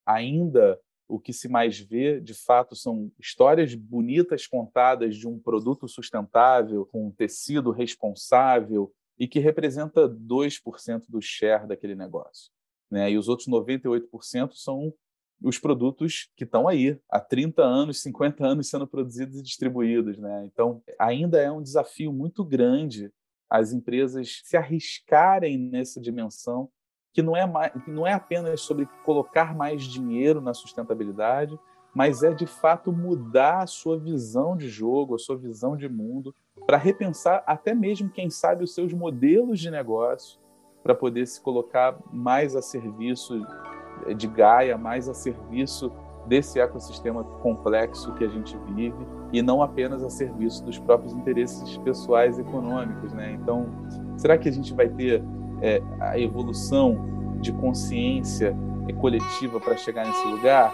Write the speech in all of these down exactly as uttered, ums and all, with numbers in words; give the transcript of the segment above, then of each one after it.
ainda o que se mais vê, de fato, são histórias bonitas contadas de um produto sustentável, com um tecido responsável e que representa dois por cento do share daquele negócio, né? E os outros noventa e oito por cento são os produtos que estão aí há trinta anos, cinquenta anos sendo produzidos e distribuídos, né? Então, ainda é um desafio muito grande as empresas se arriscarem nessa dimensão, que não é, mais, que não é apenas sobre colocar mais dinheiro na sustentabilidade, mas é, de fato, mudar a sua visão de jogo, a sua visão de mundo, para repensar até mesmo, quem sabe, os seus modelos de negócio, para poder se colocar mais a serviço de Gaia, mais a serviço desse ecossistema complexo que a gente vive, e não apenas a serviço dos próprios interesses pessoais e econômicos, né? Então, será que a gente vai ter é, a evolução de consciência coletiva para chegar nesse lugar?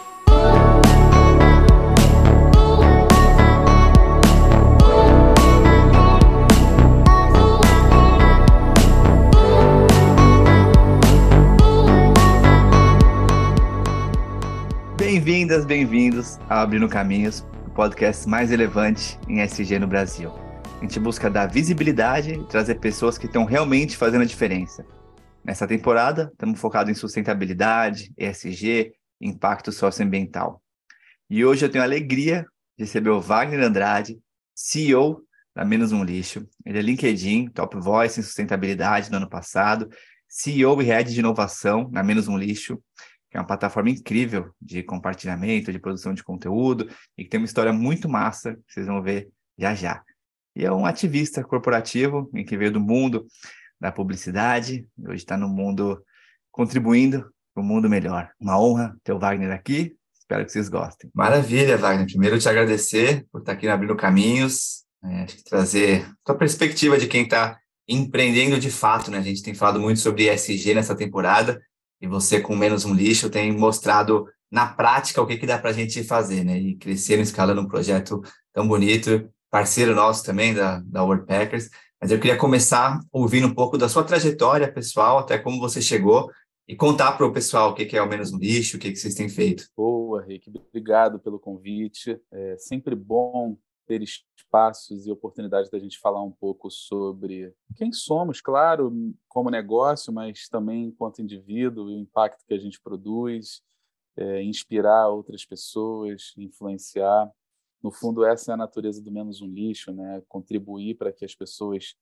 Bem-vindas, bem-vindos ao Abrindo Caminhos, o podcast mais relevante em E S G no Brasil. A gente busca dar visibilidade e trazer pessoas que estão realmente fazendo a diferença. Nessa temporada, estamos focados em sustentabilidade, E S G, impacto socioambiental. E hoje eu tenho a alegria de receber o Wagner Andrade, C E O da Menos Um Lixo. Ele é LinkedIn, Top Voice em sustentabilidade no ano passado, C E O e Head de Inovação na Menos Um Lixo, que é uma plataforma incrível de compartilhamento, de produção de conteúdo, e que tem uma história muito massa, que vocês vão ver já já. E é um ativista corporativo, em que veio do mundo da publicidade, e hoje está no mundo contribuindo para um mundo melhor. Uma honra ter o Wagner aqui, espero que vocês gostem. Maravilha, Wagner. Primeiro, te agradecer por estar aqui no Abrindo Caminhos, é, acho que trazer a perspectiva de quem está empreendendo de fato, né? A gente tem falado muito sobre E S G nessa temporada, e você, com Menos Um Lixo, tem mostrado na prática o que, que dá para a gente fazer, né? E crescer escalando um projeto tão bonito, parceiro nosso também da, da Worldpackers. Mas eu queria começar ouvindo um pouco da sua trajetória pessoal, até como você chegou, e contar para o pessoal o que, que é o Menos Um Lixo, o que, que vocês têm feito. Boa, Rick. Obrigado pelo convite. É sempre bom ter espaços e oportunidades da gente falar um pouco sobre quem somos, claro, como negócio, mas também enquanto indivíduo, e o impacto que a gente produz, é, inspirar outras pessoas, influenciar. No fundo, essa é a natureza do Menos Um Lixo, né? Contribuir para que as pessoas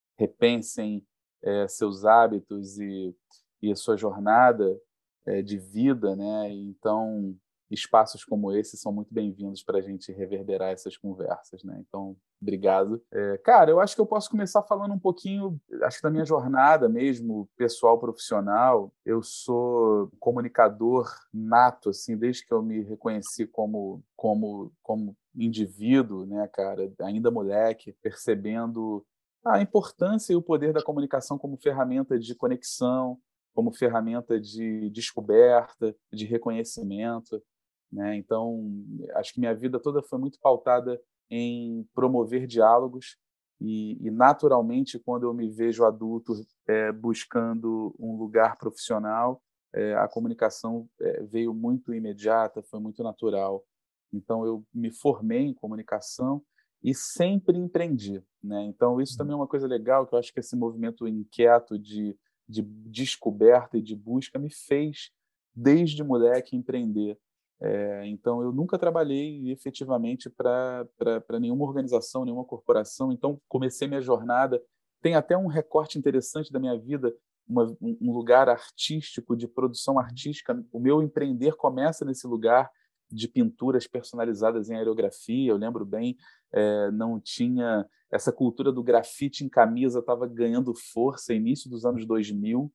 repensem é, seus hábitos e, e a sua jornada é, de vida, né? Então, espaços como esse são muito bem-vindos para a gente reverberar essas conversas, né? Então, obrigado. É, cara, eu acho que eu posso começar falando um pouquinho, acho que da minha jornada mesmo, pessoal, profissional. Eu sou comunicador nato, assim, desde que eu me reconheci como, como, como indivíduo, né, cara, ainda moleque, percebendo a importância e o poder da comunicação como ferramenta de conexão, como ferramenta de descoberta, de reconhecimento, né? Então, acho que minha vida toda foi muito pautada em promover diálogos e, e naturalmente, quando eu me vejo adulto é, buscando um lugar profissional, é, a comunicação é, veio muito imediata, foi muito natural. Então, eu me formei em comunicação e sempre empreendi, né? Então, isso também é uma coisa legal, que eu acho que esse movimento inquieto de, de descoberta e de busca me fez, desde moleque, empreender. É, então, eu nunca trabalhei efetivamente para nenhuma organização, nenhuma corporação. Então, comecei minha jornada. Tem até um recorte interessante da minha vida, uma, um lugar artístico, de produção artística. O meu empreender começa nesse lugar de pinturas personalizadas em aerografia. Eu lembro bem, é, não tinha... Essa cultura do grafite em camisa estava ganhando força início dos anos dois mil.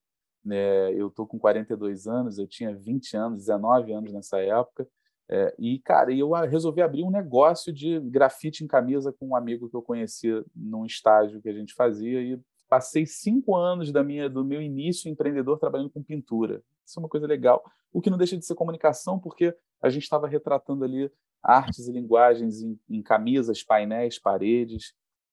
É, eu estou com quarenta e dois anos, eu tinha vinte anos, dezenove anos nessa época, é, e, cara, eu resolvi abrir um negócio de grafite em camisa com um amigo que eu conhecia num estágio que a gente fazia, e passei cinco anos da minha, do meu início empreendedor trabalhando com pintura. Isso é uma coisa legal, o que não deixa de ser comunicação, porque a gente estava retratando ali artes e linguagens em, em camisas, painéis, paredes.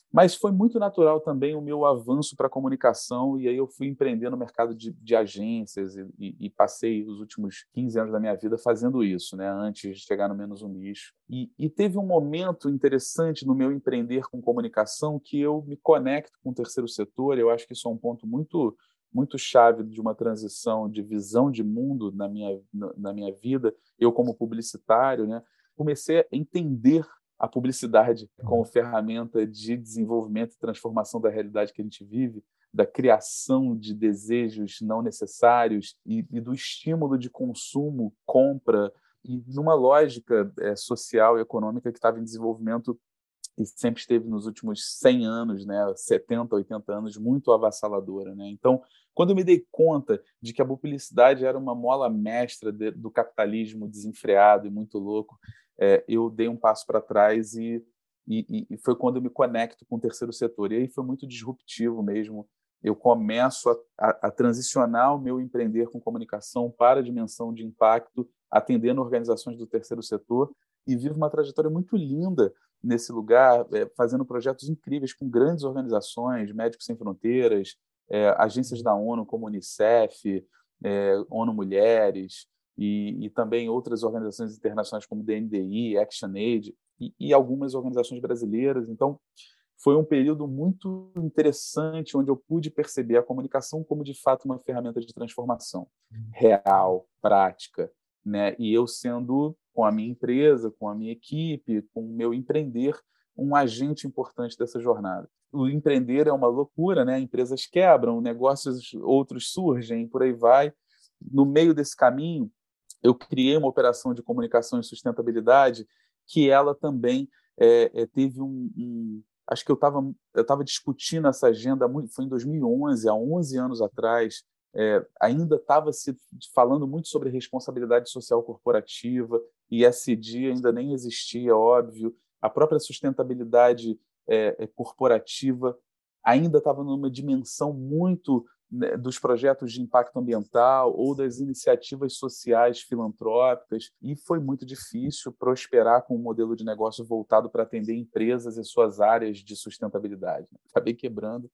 Mas foi muito natural também o meu avanço para a comunicação, e aí eu fui empreender no mercado de, de agências e, e, e passei os últimos quinze anos da minha vida fazendo isso, né, antes de chegar no Menos um Lixo. E, e teve um momento interessante no meu empreender com comunicação que eu me conecto com o terceiro setor. Eu acho que isso é um ponto muito, muito chave de uma transição de visão de mundo na minha, na minha vida. Eu, como publicitário, né, comecei a entender a publicidade como ferramenta de desenvolvimento e transformação da realidade que a gente vive, da criação de desejos não necessários e, e do estímulo de consumo, compra, e numa lógica é, social e econômica que estava em desenvolvimento e sempre esteve nos últimos cem anos, né, setenta, oitenta anos, muito avassaladora, né? Então, quando eu me dei conta de que a publicidade era uma mola mestra de, do capitalismo desenfreado e muito louco, é, eu dei um passo para trás e, e, e foi quando eu me conecto com o terceiro setor. E aí foi muito disruptivo mesmo. Eu começo a, a, a transicionar o meu empreender com comunicação para a dimensão de impacto, atendendo organizações do terceiro setor, e vivo uma trajetória muito linda nesse lugar, é, fazendo projetos incríveis com grandes organizações, Médicos Sem Fronteiras, é, agências da ONU como Unicef, é, ONU Mulheres, e, e também outras organizações internacionais como D N D I, ActionAid, e, e algumas organizações brasileiras. Então, foi um período muito interessante, onde eu pude perceber a comunicação como, de fato, uma ferramenta de transformação real, prática, né? E eu sendo, com a minha empresa, com a minha equipe, com o meu empreender, um agente importante dessa jornada. O empreender é uma loucura, né? Empresas quebram, negócios outros surgem, por aí vai. No meio desse caminho, eu criei uma operação de comunicação e sustentabilidade que ela também é, é, teve um, um... Acho que eu estava eu estava discutindo essa agenda, muito, foi em dois mil e onze, há onze anos atrás, é, ainda estava se falando muito sobre responsabilidade social corporativa, e E S G ainda nem existia, óbvio. A própria sustentabilidade é, é, corporativa ainda estava numa dimensão muito, né, dos projetos de impacto ambiental ou das iniciativas sociais filantrópicas, e foi muito difícil prosperar com um modelo de negócio voltado para atender empresas e suas áreas de sustentabilidade. Acabei quebrando,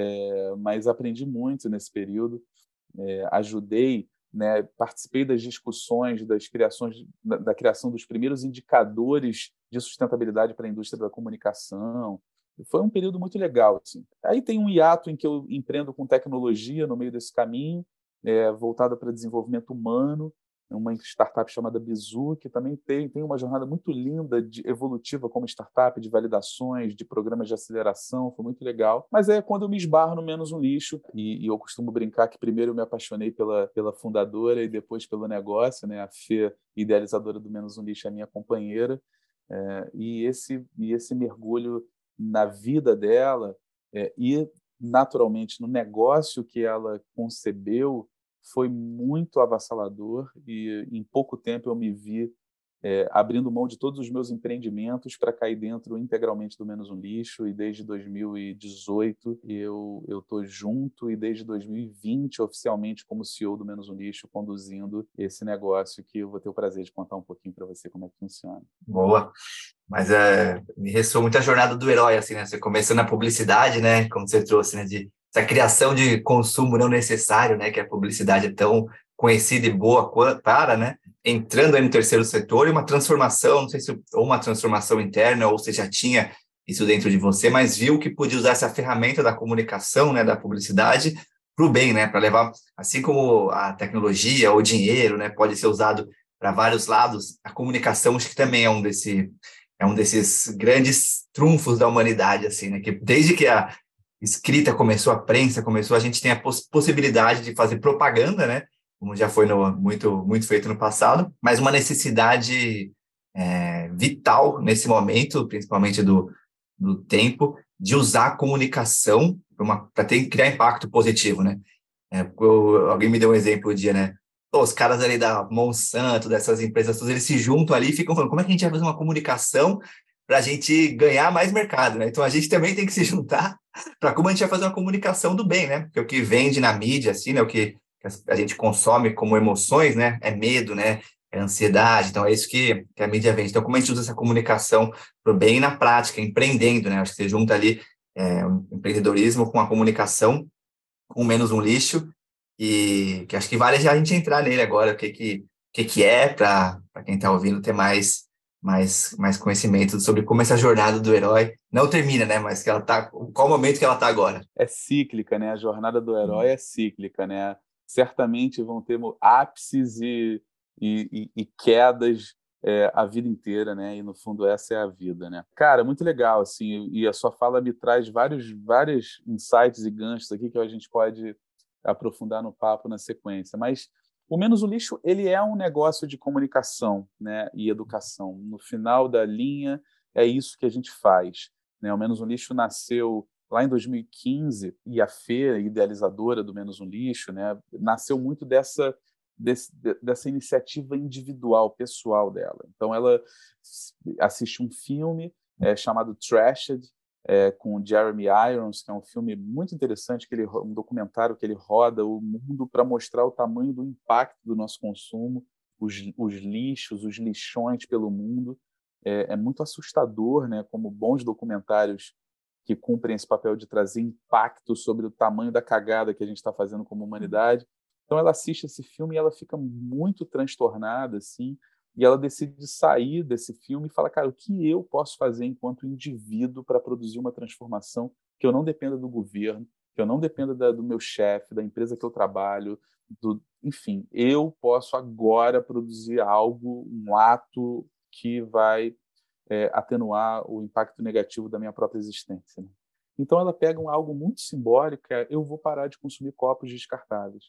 é, mas aprendi muito nesse período, é, ajudei, né, participei das discussões, das criações, da, da criação dos primeiros indicadores de sustentabilidade para a indústria da comunicação. Foi um período muito legal, assim. Aí tem um hiato em que eu empreendo com tecnologia no meio desse caminho, é, voltada para desenvolvimento humano, uma startup chamada Bizu, que também tem, tem uma jornada muito linda, de, evolutiva como startup, de validações, de programas de aceleração, foi muito legal. Mas é quando eu me esbarro no Menos um Lixo, e, e eu costumo brincar que primeiro eu me apaixonei pela, pela fundadora e depois pelo negócio, né? A Fê, idealizadora do Menos um Lixo, é a minha companheira, é, e, esse, e esse mergulho na vida dela, é, e naturalmente no negócio que ela concebeu foi muito avassalador, e em pouco tempo eu me vi é, abrindo mão de todos os meus empreendimentos para cair dentro integralmente do Menos um Lixo, e desde dois mil e dezoito eu eu estou junto, e desde dois mil e vinte oficialmente como C E O do Menos um Lixo, conduzindo esse negócio que eu vou ter o prazer de contar um pouquinho para você como é que funciona. Boa. Mas é, me ressoa muito a jornada do herói, assim, né? Você começou na publicidade, né? Como você trouxe, né? De essa criação de consumo não necessário, né? Que a publicidade é tão conhecida e boa para, né? Entrando aí no terceiro setor, e uma transformação, não sei se ou uma transformação interna, ou você já tinha isso dentro de você, mas viu que podia usar essa ferramenta da comunicação, né? Da publicidade para o bem, né? Para levar, assim como a tecnologia ou o dinheiro, né? Pode ser usado para vários lados, a comunicação acho que também é um desse é um desses grandes trunfos da humanidade, assim, né? Que desde que a escrita começou, a prensa começou, a gente tem a poss- possibilidade de fazer propaganda, né? Como já foi no, muito, muito feito no passado, mas uma necessidade é, vital nesse momento, principalmente do, do tempo, de usar a comunicação para criar impacto positivo, né? É, eu, alguém me deu um exemplo um dia, né? Pô, os caras ali da Monsanto, dessas empresas todas, eles se juntam ali e ficam falando como é que a gente vai fazer uma comunicação para a gente ganhar mais mercado, né? Então, a gente também tem que se juntar para como a gente vai fazer uma comunicação do bem, né? Porque o que vende na mídia, assim, né? O que a gente consome como emoções, né? É medo, né? É ansiedade. Então, é isso que, que a mídia vende. Então, como a gente usa essa comunicação para o bem na prática, empreendendo, né? Acho que você junta ali é, um empreendedorismo com a comunicação, com menos um lixo, e que acho que vale já a gente entrar nele agora, o que, que, que, que é, para quem está ouvindo ter mais, mais, mais conhecimento sobre como essa jornada do herói não termina, né? Mas que ela tá, qual o momento que ela está agora? É cíclica, né? A jornada do herói é cíclica, né? Certamente vão ter ápices e, e, e quedas é, a vida inteira, né? E no fundo essa é a vida, né? Cara, muito legal, assim. E a sua fala me traz vários, vários insights e ganchos aqui que a gente pode aprofundar no papo na sequência. Mas o Menos o Lixo, ele é um negócio de comunicação, né? E educação. No final da linha, é isso que a gente faz, né? O Menos um Lixo nasceu lá em dois mil e quinze, e a Fê, idealizadora do Menos um Lixo, né, nasceu muito dessa, desse, dessa iniciativa individual, pessoal dela. Então, ela assiste um filme é, chamado Trashed, é, com o Jeremy Irons, que é um filme muito interessante, que ele, um documentário que ele roda o mundo para mostrar o tamanho do impacto do nosso consumo, os, os lixos, os lixões pelo mundo. É, é muito assustador, né, como bons documentários que cumprem esse papel de trazer impacto sobre o tamanho da cagada que a gente está fazendo como humanidade. Então ela assiste esse filme e ela fica muito transtornada, assim, e ela decide sair desse filme e fala, cara, o que eu posso fazer enquanto indivíduo para produzir uma transformação que eu não dependa do governo, que eu não dependa da, do meu chefe, da empresa que eu trabalho, do, enfim, eu posso agora produzir algo, um ato que vai É, atenuar o impacto negativo da minha própria existência. Né? Então, ela pega um, algo muito simbólico, é, eu vou parar de consumir copos descartáveis.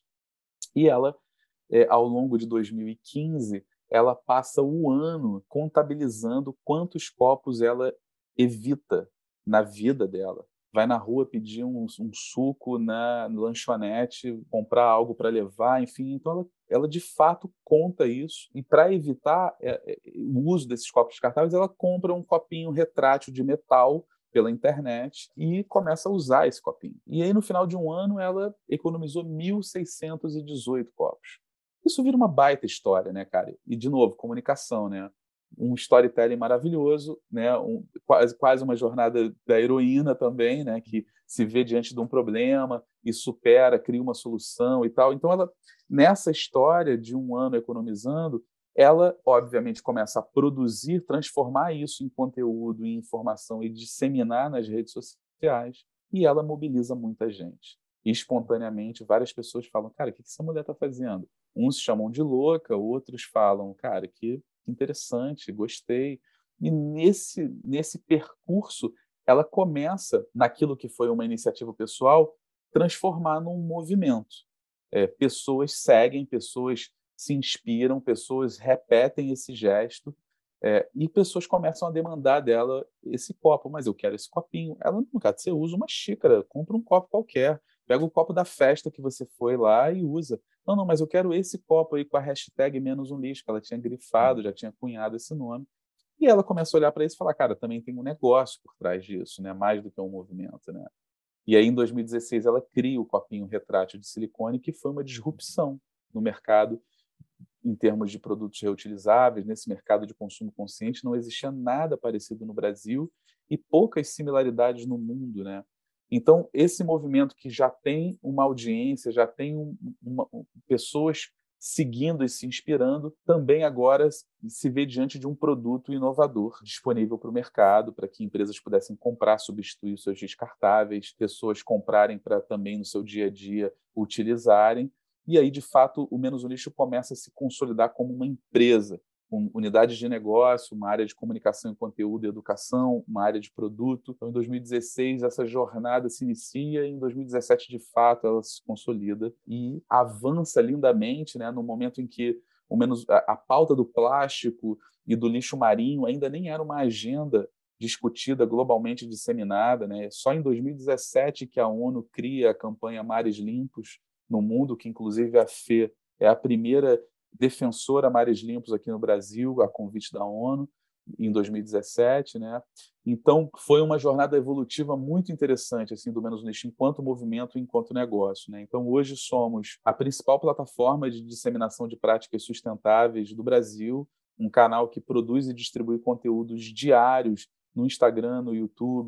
E ela, é, ao longo de dois mil e quinze, ela passa o ano contabilizando quantos copos ela evita na vida dela. Vai na rua pedir um, um suco na lanchonete, comprar algo para levar, enfim. Então, ela, ela de fato conta isso. E para evitar é, é, o uso desses copos descartáveis, ela compra um copinho retrátil de metal pela internet e começa a usar esse copinho. E aí, no final de um ano, ela economizou mil seiscentos e dezoito copos. Isso vira uma baita história, né, cara? E, de novo, comunicação, né? Um storytelling maravilhoso, né? Um, quase, quase uma jornada da heroína também, né? Que se vê diante de um problema e supera, cria uma solução e tal. Então, ela, nessa história de um ano economizando, ela, obviamente, começa a produzir, transformar isso em conteúdo, em informação e disseminar nas redes sociais, e ela mobiliza muita gente. E, espontaneamente, várias pessoas falam, cara, o que essa mulher está fazendo? Uns chamam de louca, outros falam, cara, que interessante, gostei. E nesse, nesse percurso, ela começa, naquilo que foi uma iniciativa pessoal, transformar num movimento. É, pessoas seguem, pessoas se inspiram, pessoas repetem esse gesto, é, e pessoas começam a demandar dela esse copo. Mas eu quero esse copinho. Ela não, cara, você usa uma xícara, compra um copo qualquer, pega o copo da festa que você foi lá e usa. Não, não, mas eu quero esse copo aí com a hashtag menos um lixo, que ela tinha grifado, já tinha cunhado esse nome. E ela começa a olhar para isso e falar, cara, também tem um negócio por trás disso, né? Mais do que um movimento, né? E aí, em dois mil e dezesseis, ela cria o copinho retrátil de silicone, que foi uma disrupção no mercado em termos de produtos reutilizáveis. Nesse mercado de consumo consciente não existia nada parecido no Brasil e poucas similaridades no mundo, né? Então, esse movimento que já tem uma audiência, já tem um, uma, um, pessoas seguindo e se inspirando, também agora se vê diante de um produto inovador disponível para o mercado, para que empresas pudessem comprar, substituir os seus descartáveis, pessoas comprarem para também no seu dia a dia utilizarem. E aí, de fato, o Menos um Lixo começa a se consolidar como uma empresa, com unidades de negócio, uma área de comunicação e conteúdo e educação, uma área de produto. Então, em dois mil e dezesseis, essa jornada se inicia e em dois mil e dezessete, de fato, ela se consolida e avança lindamente, né, no momento em que o menos, a, a pauta do plástico e do lixo marinho ainda nem era uma agenda discutida, globalmente disseminada, né? Só em dois mil e dezessete que a ONU cria a campanha Mares Limpos no mundo, que inclusive a Fê é a primeira defensora Mares Limpos aqui no Brasil, a convite da ONU, em dois mil e dezessete, né? Então, foi uma jornada evolutiva muito interessante, assim, do Menos um Lixo, enquanto movimento e enquanto negócio, né? Então, hoje somos a principal plataforma de disseminação de práticas sustentáveis do Brasil, um canal que produz e distribui conteúdos diários no Instagram, no YouTube,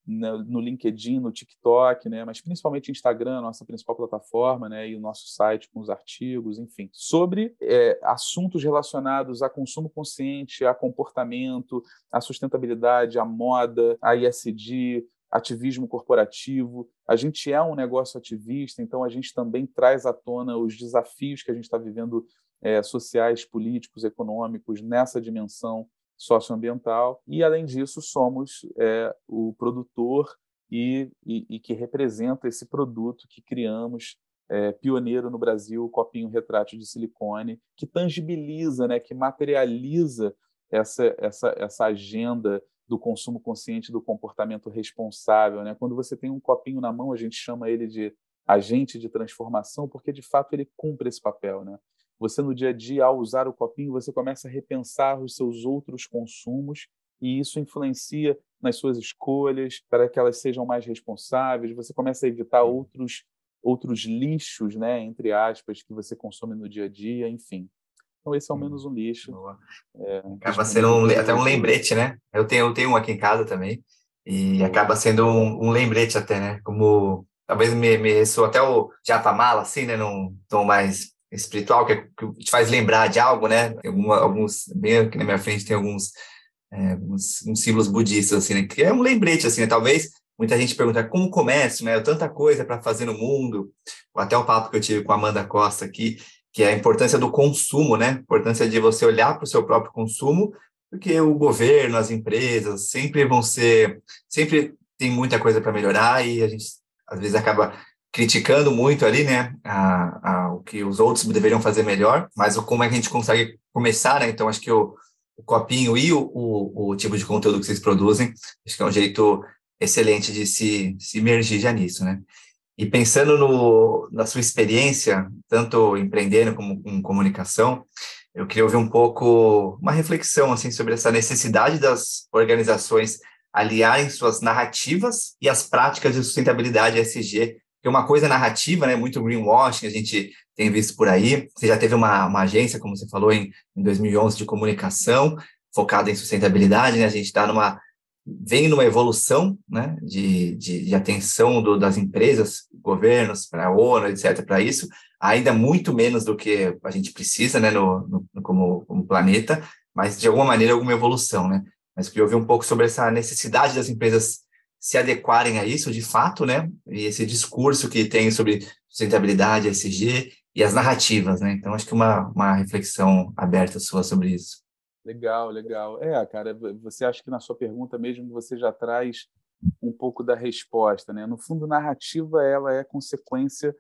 no LinkedIn, no TikTok, né? Mas principalmente Instagram, nossa principal plataforma, né? E o nosso site com os artigos, enfim, sobre é, assuntos relacionados a consumo consciente, a comportamento, a sustentabilidade, a moda, a E S G, ativismo corporativo. A gente é um negócio ativista, então a gente também traz à tona os desafios que a gente está vivendo é, sociais, políticos, econômicos nessa dimensão socioambiental, e, além disso, somos é, o produtor e, e, e que representa esse produto que criamos, é, pioneiro no Brasil, o copinho retrátil de silicone, que tangibiliza, né, que materializa essa, essa, essa agenda do consumo consciente, do comportamento responsável, né? Quando você tem um copinho na mão, a gente chama ele de agente de transformação, porque, de fato, ele cumpre esse papel, né? Você, no dia a dia, ao usar o copinho, você começa a repensar os seus outros consumos e isso influencia nas suas escolhas para que elas sejam mais responsáveis. Você começa a evitar outros, outros lixos, né, entre aspas, que você consome no dia a dia, enfim. Então, esse é o menos um lixo. É, acaba sendo um, até um lembrete, né? Eu tenho, eu tenho um aqui em casa também e acaba sendo um, um lembrete até, né? Como talvez me, me ressoa até o Japamala, assim, né? Num tom mais espiritual, que, é, que te faz lembrar de algo, né? Tem alguma, alguns, bem aqui na minha frente tem alguns, é, uns, uns símbolos budistas, assim, né? Que é um lembrete, assim, né? Talvez muita gente pergunta como começo, né? Tanta coisa para fazer no mundo. Até o papo que eu tive com a Amanda Costa aqui, que é a importância do consumo, né? A importância de você olhar para o seu próprio consumo, porque o governo, as empresas sempre vão ser, sempre tem muita coisa para melhorar e a gente às vezes acaba criticando muito ali, né, a, a, o que os outros deveriam fazer melhor, mas o, como é que a gente consegue começar, né? Então acho que o, o copinho e o, o, o tipo de conteúdo que vocês produzem, acho que é um jeito excelente de se, se imergir já nisso, né? E pensando no, na sua experiência, tanto empreendendo como com comunicação, eu queria ouvir um pouco, uma reflexão assim, sobre essa necessidade das organizações aliarem suas narrativas e as práticas de sustentabilidade E S G, porque uma coisa é narrativa, né, muito greenwashing, a gente tem visto por aí. Você já teve uma, uma agência, como você falou, em, em dois mil e onze, de comunicação, focada em sustentabilidade, né? A gente está numa vem numa evolução, né, de, de, de atenção do, das empresas, governos, para a ONU, etcétera, para isso, ainda muito menos do que a gente precisa, né, no, no, como, como planeta, mas de alguma maneira alguma evolução, né? Mas queria ouvir um pouco sobre essa necessidade das empresas se adequarem a isso, de fato, né, e esse discurso que tem sobre sustentabilidade, E S G e as narrativas, né? Então, acho que uma, uma reflexão aberta sua sobre isso. Legal, legal. É, cara, você acha que na sua pergunta mesmo você já traz um pouco da resposta, né? No fundo, narrativa ela é consequência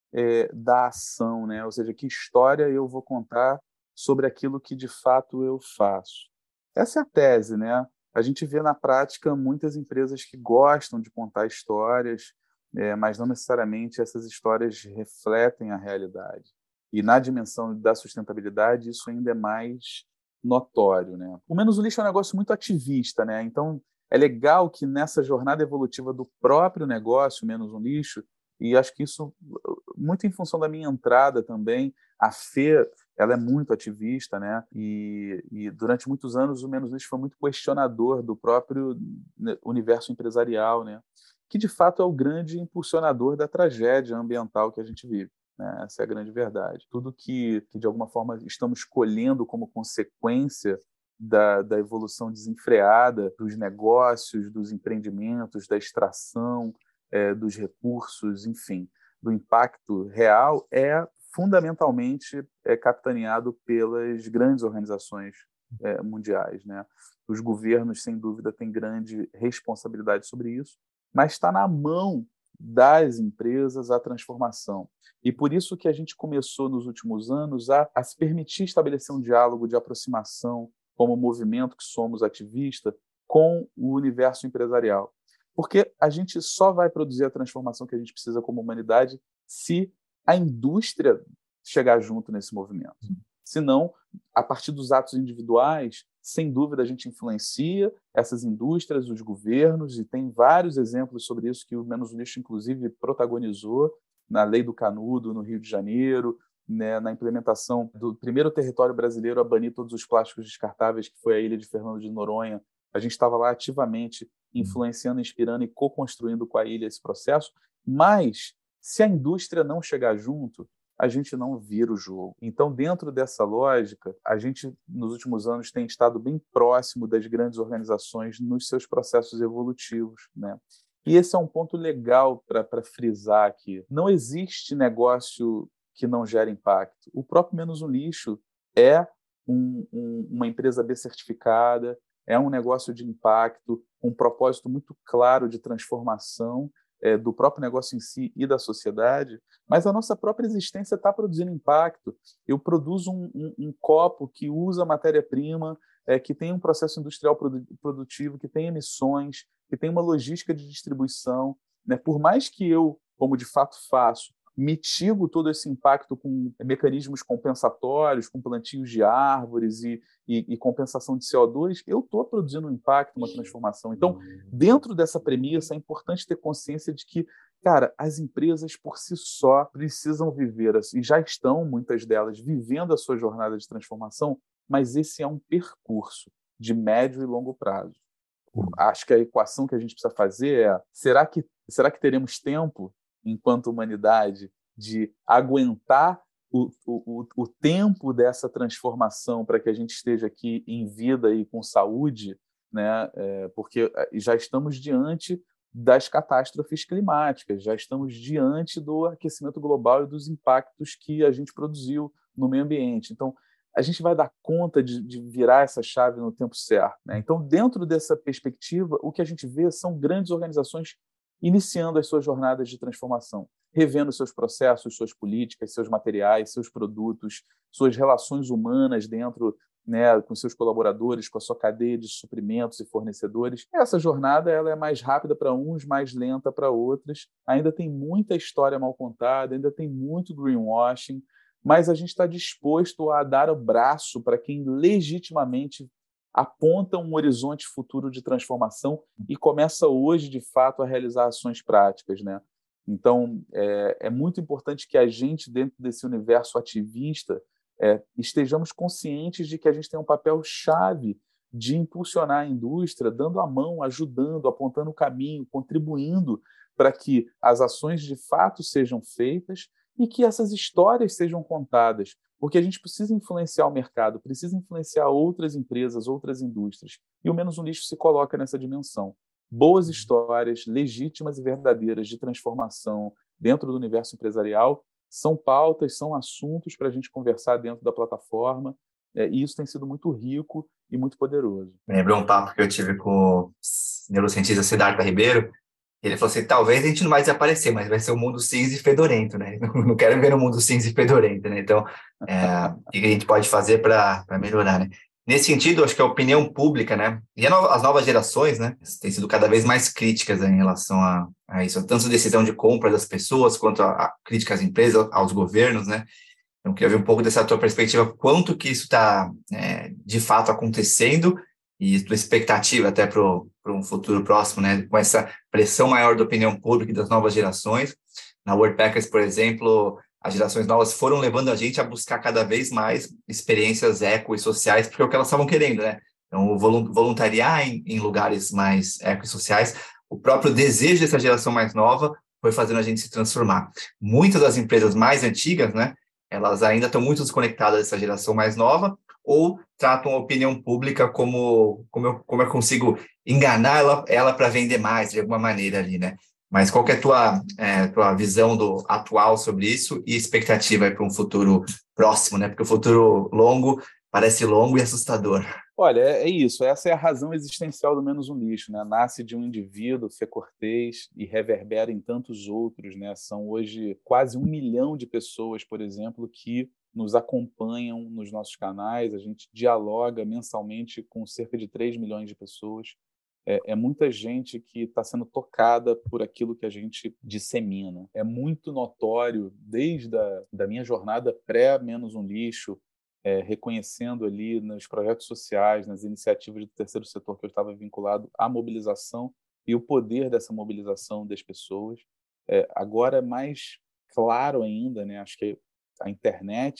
é, da ação, né? Ou seja, que história eu vou contar sobre aquilo que de fato eu faço. Essa é a tese, né? A gente vê na prática muitas empresas que gostam de contar histórias, é, mas não necessariamente essas histórias refletem a realidade. E na dimensão da sustentabilidade, isso ainda é mais notório, né? O Menos o Lixo é um negócio muito ativista, né? Então, é legal que nessa jornada evolutiva do próprio negócio, Menos um Lixo, e acho que isso, muito em função da minha entrada também, a Fê, ela é muito ativista, né? E, e durante muitos anos o Menos Lixo foi muito questionador do próprio universo empresarial, né? Que, de fato, é o grande impulsionador da tragédia ambiental que a gente vive. Essa é a grande verdade. Tudo que, que de alguma forma, estamos colhendo como consequência da, da evolução desenfreada dos negócios, dos empreendimentos, da extração, é, dos recursos, enfim, do impacto real, é fundamentalmente é, capitaneado pelas grandes organizações é, mundiais, né? Os governos, sem dúvida, têm grande responsabilidade sobre isso, mas está na mão das empresas a transformação. E por isso que a gente começou nos últimos anos a, a se permitir estabelecer um diálogo de aproximação como movimento que somos ativista com o universo empresarial. Porque a gente só vai produzir a transformação que a gente precisa como humanidade se a indústria chegar junto nesse movimento. Senão, a partir dos atos individuais, sem dúvida a gente influencia essas indústrias, os governos, e tem vários exemplos sobre isso que o Menos um Lixo, inclusive, protagonizou na Lei do Canudo, no Rio de Janeiro, né, na implementação do primeiro território brasileiro a banir todos os plásticos descartáveis, que foi a ilha de Fernando de Noronha. A gente estava lá ativamente influenciando, inspirando e co-construindo com a ilha esse processo, mas se a indústria não chegar junto, a gente não vira o jogo. Então, dentro dessa lógica, a gente, nos últimos anos, tem estado bem próximo das grandes organizações nos seus processos evolutivos, né? E esse é um ponto legal para frisar aqui. Não existe negócio que não gere impacto. O próprio Menos um Lixo é um, um, uma empresa B certificada, é um negócio de impacto, um propósito muito claro de transformação é, do próprio negócio em si e da sociedade, mas a nossa própria existência está produzindo impacto. Eu produzo um, um, um copo que usa matéria-prima, é, que tem um processo industrial produ- produtivo, que tem emissões, que tem uma logística de distribuição, né? Por mais que eu, como de fato faço, mitigo todo esse impacto com mecanismos compensatórios, com plantios de árvores e, e, e compensação de C O dois, eu estou produzindo um impacto, uma transformação. Então, dentro dessa premissa, é importante ter consciência de que, cara, as empresas por si só precisam viver, e já estão, muitas delas, vivendo a sua jornada de transformação, mas esse é um percurso de médio e longo prazo. Acho que a equação que a gente precisa fazer é, será que, será que teremos tempo, enquanto humanidade, de aguentar o, o, o tempo dessa transformação para que a gente esteja aqui em vida e com saúde, né? É, porque já estamos diante das catástrofes climáticas, já estamos diante do aquecimento global e dos impactos que a gente produziu no meio ambiente. Então, a gente vai dar conta de, de virar essa chave no tempo certo, né? Então, dentro dessa perspectiva, o que a gente vê são grandes organizações iniciando as suas jornadas de transformação, revendo seus processos, suas políticas, seus materiais, seus produtos, suas relações humanas dentro, né, com seus colaboradores, com a sua cadeia de suprimentos e fornecedores. Essa jornada ela é mais rápida para uns, mais lenta para outros. Ainda tem muita história mal contada, ainda tem muito greenwashing, mas a gente está disposto a dar o braço para quem legitimamente aponta um horizonte futuro de transformação e começa hoje, de fato, a realizar ações práticas, né? Então, é, é muito importante que a gente, dentro desse universo ativista, é, estejamos conscientes de que a gente tem um papel chave de impulsionar a indústria, dando a mão, ajudando, apontando o caminho, contribuindo para que as ações de fato sejam feitas e que essas histórias sejam contadas, porque a gente precisa influenciar o mercado, precisa influenciar outras empresas, outras indústrias, e o Menos um Lixo se coloca nessa dimensão. Boas histórias, legítimas e verdadeiras de transformação dentro do universo empresarial são pautas, são assuntos para a gente conversar dentro da plataforma, é, e isso tem sido muito rico e muito poderoso. Lembrou um papo que eu tive com o neurocientista Siddhartha Ribeiro. Ele falou assim, talvez a gente não vai desaparecer, mas vai ser um mundo cinza e fedorento, né? Não quero viver no mundo cinza e fedorento, né? Então, é, o que a gente pode fazer para melhorar, né? Nesse sentido, acho que a opinião pública, né? E as novas gerações, né? Têm sido cada vez mais críticas, né, em relação a, a isso. Tanto a decisão de compra das pessoas, quanto a, a crítica às empresas, aos governos, né? Então, eu queria ver um pouco dessa tua perspectiva, quanto que isso está, é, de fato, acontecendo e tua expectativa até para um futuro próximo, né? Com essa pressão maior da opinião pública e das novas gerações. Na Worldpackers, por exemplo, as gerações novas foram levando a gente a buscar cada vez mais experiências eco e sociais, porque é o que elas estavam querendo, né? Então, voluntariar em, em lugares mais eco e sociais, o próprio desejo dessa geração mais nova foi fazendo a gente se transformar. Muitas das empresas mais antigas, né? Elas ainda estão muito desconectadas dessa geração mais nova, ou tratam a opinião pública como, como, eu, como eu consigo enganar ela, ela para vender mais, de alguma maneira ali, né? Mas qual que é a tua, é, tua visão do atual sobre isso e expectativa para um futuro próximo, né? Porque o futuro longo parece longo e assustador. Olha, é isso. Essa é a razão existencial do Menos um Lixo, né? Nasce de um indivíduo, Fê Cortez, e reverbera em tantos outros, né? São hoje quase um milhão de pessoas, por exemplo, que nos acompanham nos nossos canais. A gente dialoga mensalmente com cerca de três milhões de pessoas. É, é muita gente que está sendo tocada por aquilo que a gente dissemina. É muito notório, desde a da minha jornada pré-Menos um Lixo, É, reconhecendo ali nos projetos sociais, nas iniciativas do terceiro setor que eu estava vinculado, a mobilização e o poder dessa mobilização das pessoas. É, agora é mais claro ainda, né? Acho que a internet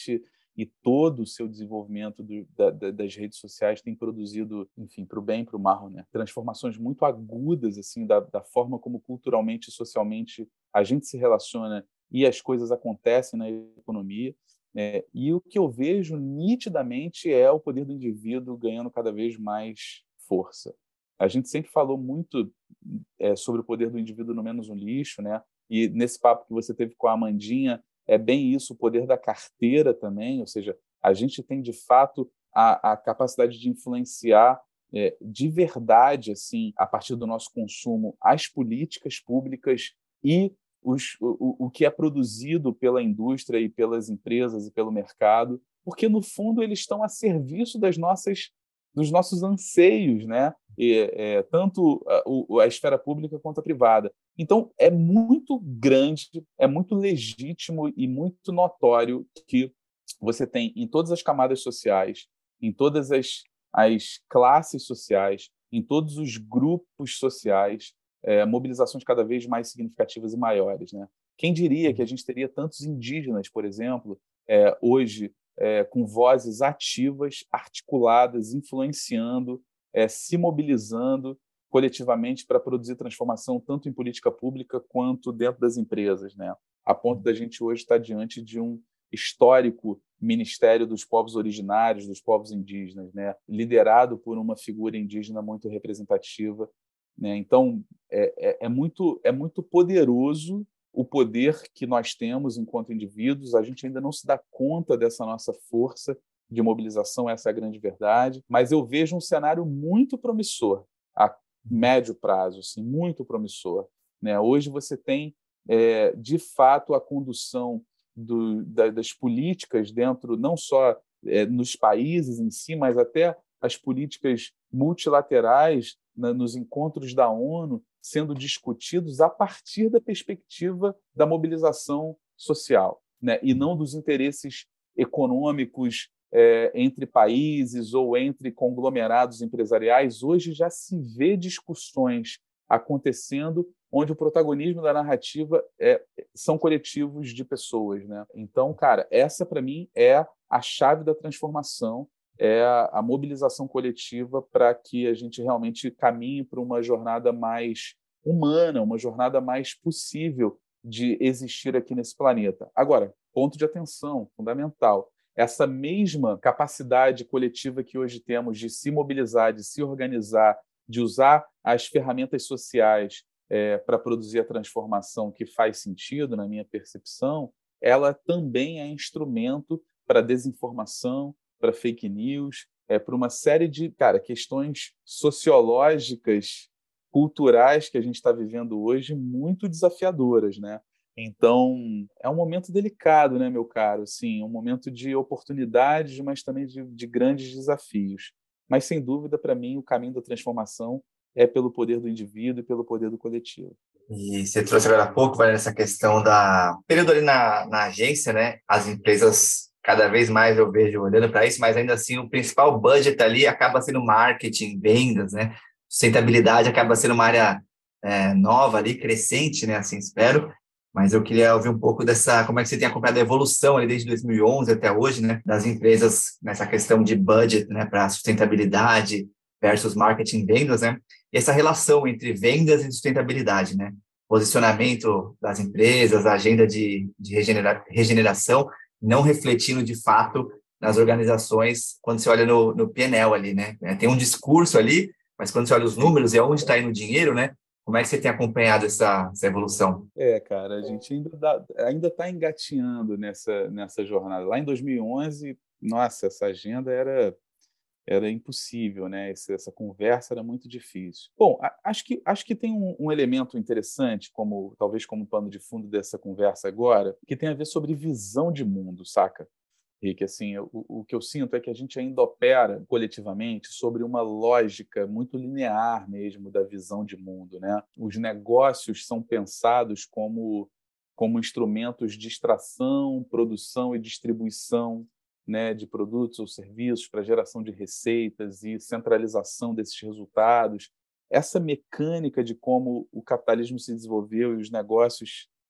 e todo o seu desenvolvimento do, da, da, das redes sociais tem produzido, enfim, para o bem e para o mal, né? Transformações muito agudas assim, da, da forma como culturalmente e socialmente a gente se relaciona e as coisas acontecem na economia. É, e o que eu vejo nitidamente é o poder do indivíduo ganhando cada vez mais força. A gente sempre falou muito é, sobre o poder do indivíduo no Menos um Lixo, né? E nesse papo que você teve com a Amandinha, é bem isso, o poder da carteira também, ou seja, a gente tem, de fato, a, a capacidade de influenciar é, de verdade, assim, a partir do nosso consumo, as políticas públicas e os, o, o que é produzido pela indústria e pelas empresas e pelo mercado, porque, no fundo, eles estão a serviço das nossas, dos nossos anseios, né? E, é, tanto a, a esfera pública quanto a privada. Então, é muito grande, é muito legítimo e muito notório que você tem em todas as camadas sociais, em todas as, as classes sociais, em todos os grupos sociais, é, mobilizações cada vez mais significativas e maiores, né? Quem diria que a gente teria tantos indígenas, por exemplo, é, hoje, é, com vozes ativas, articuladas, influenciando, é, se mobilizando coletivamente para produzir transformação tanto em política pública quanto dentro das empresas, né? A ponto da gente hoje estar diante de um histórico Ministério dos Povos Originários, dos Povos Indígenas, né? Liderado por uma figura indígena muito representativa, né? Então, é, é, é, muito, é muito poderoso o poder que nós temos enquanto indivíduos. A gente ainda não se dá conta dessa nossa força de mobilização, essa é a grande verdade, mas eu vejo um cenário muito promissor a médio prazo, assim, muito promissor, né? Hoje você tem, é, de fato, a condução do, da, das políticas dentro, não só é, nos países em si, mas até as políticas multilaterais na, nos encontros da ONU sendo discutidos a partir da perspectiva da mobilização social, né? E não dos interesses econômicos É, entre países ou entre conglomerados empresariais. Hoje já se vê discussões acontecendo onde o protagonismo da narrativa é, são coletivos de pessoas, né? Então, cara, essa para mim é a chave da transformação, é a, a mobilização coletiva para que a gente realmente caminhe para uma jornada mais humana, uma jornada mais possível de existir aqui nesse planeta. Agora, ponto de atenção fundamental. Essa mesma capacidade coletiva que hoje temos de se mobilizar, de se organizar, de usar as ferramentas sociais é, para produzir a transformação que faz sentido, na minha percepção, ela também é instrumento para desinformação, para fake news, é, para uma série de, cara, questões sociológicas, culturais que a gente está vivendo hoje muito desafiadoras, né? Então, é um momento delicado, né, meu caro? Sim, um momento de oportunidades, mas também de, de grandes desafios. Mas, sem dúvida, para mim, o caminho da transformação é pelo poder do indivíduo e pelo poder do coletivo. E você trouxe agora há pouco, vai nessa questão da período ali na, na agência, né? As empresas, cada vez mais eu vejo olhando para isso, mas ainda assim o principal budget ali acaba sendo marketing, vendas, né? Sustentabilidade acaba sendo uma área é, nova ali, crescente, né? Assim espero. Mas eu queria ouvir um pouco dessa, como é que você tem acompanhado a evolução ali desde dois mil e onze até hoje, né, das empresas nessa questão de budget, né, para sustentabilidade versus marketing e vendas, né, e essa relação entre vendas e sustentabilidade, né, posicionamento das empresas, a agenda de, de regenera, regeneração, não refletindo de fato nas organizações quando você olha no, no P e L ali, né, tem um discurso ali, mas quando você olha os números e aonde está indo o dinheiro, né, como é que você tem acompanhado essa, essa evolução? É, cara, a gente ainda dá, ainda está engatinhando nessa, nessa jornada. Lá em dois mil e onze, nossa, essa agenda era, era impossível, né? Essa, essa conversa era muito difícil. Bom, a, acho que, acho que tem um, um elemento interessante, como talvez como pano de fundo dessa conversa agora, que tem a ver sobre visão de mundo, saca? Rick, assim, o, o que eu sinto é que a gente ainda opera coletivamente sobre uma lógica muito linear mesmo da visão de mundo, né? Os negócios são pensados como, como instrumentos de extração, produção e distribuição, né, de produtos ou serviços para geração de receitas e centralização desses resultados. Essa mecânica de como o capitalismo se desenvolveu e os negócios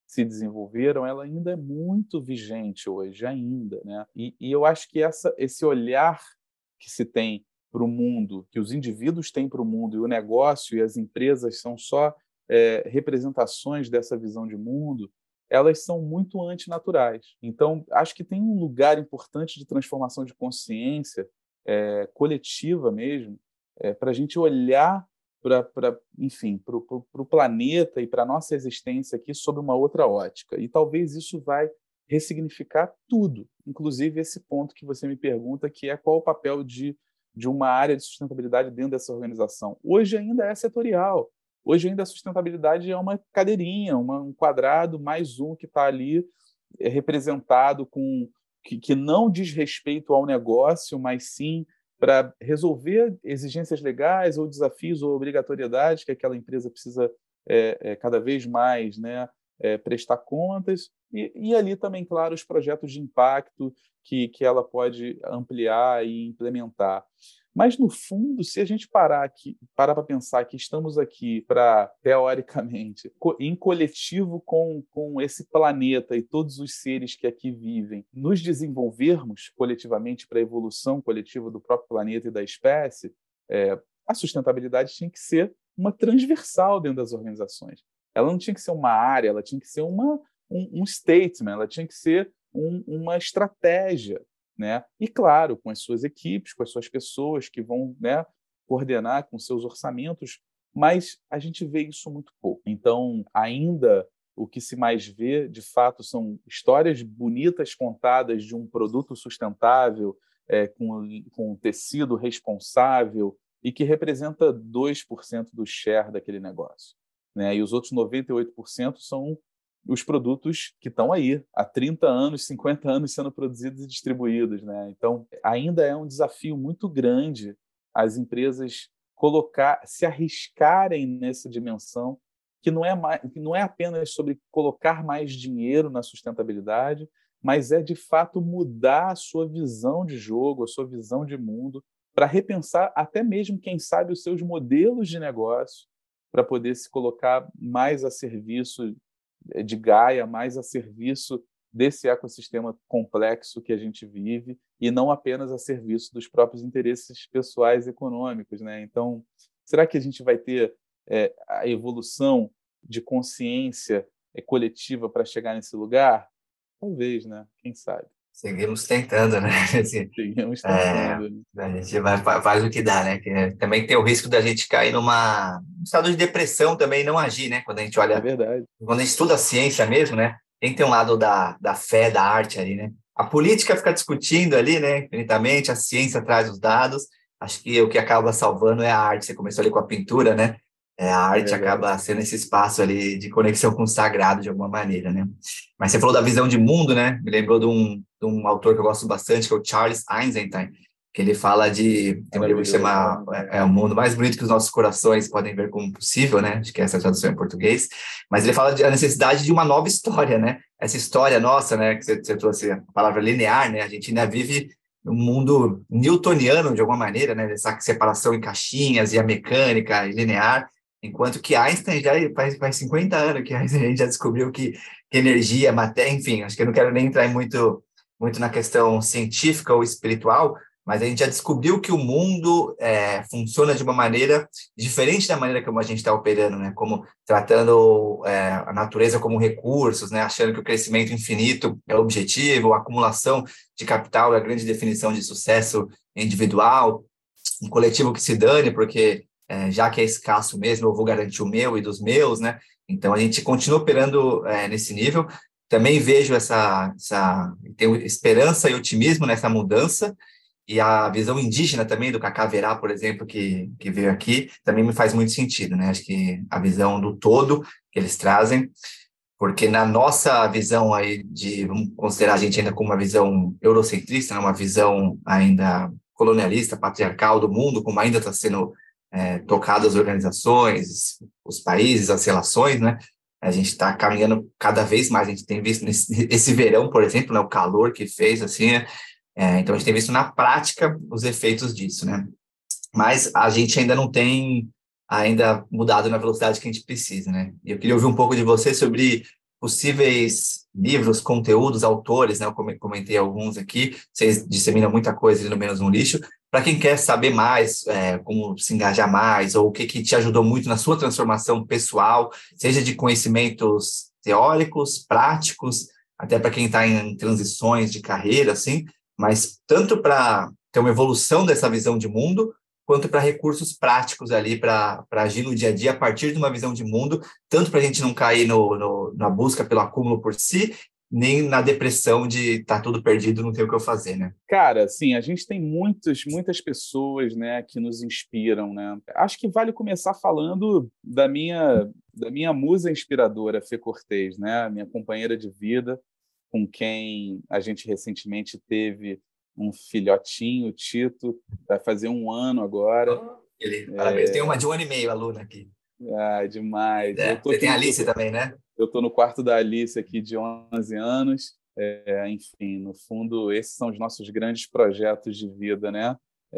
se desenvolveram, ela ainda é muito vigente hoje, ainda, né? E, e eu acho que essa, esse olhar que se tem para o mundo, que os indivíduos têm para o mundo, e o negócio e as empresas são só é, representações dessa visão de mundo, elas são muito antinaturais. Então, acho que tem um lugar importante de transformação de consciência é, coletiva mesmo, é, para a gente olhar para, enfim, para o planeta e para a nossa existência aqui sob uma outra ótica. E talvez isso vai ressignificar tudo, inclusive esse ponto que você me pergunta, que é qual o papel de, de uma área de sustentabilidade dentro dessa organização. Hoje ainda é setorial. Hoje ainda a sustentabilidade é uma cadeirinha, uma, um quadrado mais um que está ali é, representado com que, que não diz respeito ao negócio, mas sim para resolver exigências legais ou desafios ou obrigatoriedades que aquela empresa precisa é, é, cada vez mais, né, é, prestar contas. E, e ali também, claro, os projetos de impacto que, que ela pode ampliar e implementar. Mas, no fundo, se a gente parar aqui, parar para pensar que estamos aqui para, teoricamente, em coletivo com, com esse planeta e todos os seres que aqui vivem, nos desenvolvermos coletivamente para a evolução coletiva do próprio planeta e da espécie, é, a sustentabilidade tinha que ser uma transversal dentro das organizações. Ela não tinha que ser uma área, ela tinha que ser uma, um, um statement, ela tinha que ser um, uma estratégia. Né? E, claro, com as suas equipes, com as suas pessoas que vão, né, coordenar com seus orçamentos, mas a gente vê isso muito pouco. Então, ainda o que se mais vê, de fato, são histórias bonitas contadas de um produto sustentável, é, com, com um tecido responsável e que representa dois por cento do share daquele negócio. Né? E os outros noventa e oito por cento são os produtos que estão aí há trinta anos, cinquenta anos sendo produzidos e distribuídos, né? Então, ainda é um desafio muito grande as empresas colocar, se arriscarem nessa dimensão, que não é mais, que não é apenas sobre colocar mais dinheiro na sustentabilidade, mas é de fato mudar a sua visão de jogo, a sua visão de mundo, para repensar até mesmo, quem sabe, os seus modelos de negócio, para poder se colocar mais a serviço de Gaia, mais a serviço desse ecossistema complexo que a gente vive e não apenas a serviço dos próprios interesses pessoais e econômicos, né? Então, será que a gente vai ter é, a evolução de consciência é, coletiva para chegar nesse lugar? Talvez, né? Quem sabe? Seguimos tentando, né? Assim, Seguimos é, tentando. a gente vai, faz o que dá, né? Que também tem o risco da gente cair numa um estado de depressão também e não agir, né? Quando a gente olha, é verdade. Quando a gente estuda a ciência mesmo, né? Tem que ter um lado da, da fé, da arte ali, né? A política fica discutindo ali, né? Infinitamente, a ciência traz os dados. Acho que o que acaba salvando é a arte. Você começou ali com a pintura, né? É, a arte É acaba sendo esse espaço ali de conexão com o sagrado de alguma maneira, né? Mas você falou da visão de mundo, né? Me lembrou de um, de um autor que eu gosto bastante, que é o Charles Eisenstein, que ele fala de... Tem um livro que chama é, é o mundo mais bonito que os nossos corações podem ver como possível, né? Acho que essa é a tradução em português. Mas ele fala da necessidade de uma nova história, né? Essa história nossa, né? Que você, você trouxe a palavra linear, né? A gente ainda vive um mundo newtoniano, de alguma maneira, né? Essa separação em caixinhas e a mecânica linear. Enquanto que Einstein já faz, faz cinquenta anos que a gente já descobriu que, que energia, matéria, enfim, acho que eu não quero nem entrar muito, muito na questão científica ou espiritual, mas a gente já descobriu que o mundo é, funciona de uma maneira diferente da maneira como a gente está operando, né? Como tratando é, a natureza como recursos, né? Achando que o crescimento infinito é o objetivo, a acumulação de capital é a grande definição de sucesso individual, um coletivo que se dane, porque É, já que é escasso mesmo, eu vou garantir o meu e dos meus, né? Então, a gente continua operando é, nesse nível. Também vejo essa, essa... tenho esperança e otimismo nessa mudança, e a visão indígena também do Cacá Verá, por exemplo, que, que veio aqui, também me faz muito sentido, né? Acho que a visão do todo que eles trazem, porque na nossa visão aí de, vamos considerar a gente ainda como uma visão eurocentrista, né? Uma visão ainda colonialista, patriarcal do mundo, como ainda está sendo É, tocado as organizações, os países, as relações, né? A gente está caminhando cada vez mais, a gente tem visto nesse, esse verão, por exemplo, né, o calor que fez, assim, né? É, então a gente tem visto na prática os efeitos disso, né? Mas a gente ainda não tem ainda mudado na velocidade que a gente precisa, né? E eu queria ouvir um pouco de você sobre possíveis livros, conteúdos, autores, né? Eu comentei alguns aqui, vocês disseminam muita coisa no Menos um Lixo. Para quem quer saber mais, é, como se engajar mais, ou o que, que te ajudou muito na sua transformação pessoal, seja de conhecimentos teóricos, práticos, até para quem está em transições de carreira, assim, mas tanto para ter uma evolução dessa visão de mundo, quanto para recursos práticos ali para agir no dia a dia a partir de uma visão de mundo, tanto para a gente não cair no, no, na busca pelo acúmulo por si, nem na depressão de estar tá tudo perdido, não ter o que eu fazer, né? Cara, sim, a gente tem muitas, muitas pessoas, né, que nos inspiram, né? Acho que vale começar falando da minha, da minha musa inspiradora, Fê Cortez, né? Minha companheira de vida, com quem a gente recentemente teve um filhotinho, o Tito, vai fazer um ano agora. Oh, ele, é... Parabéns, tem uma de um ano e meio, aluna aqui. Ah, demais. É, eu tô você tem a Alice eu tô, também, né? Eu estou no quarto da Alice aqui, de onze anos. É, enfim, no fundo, esses são os nossos grandes projetos de vida, né?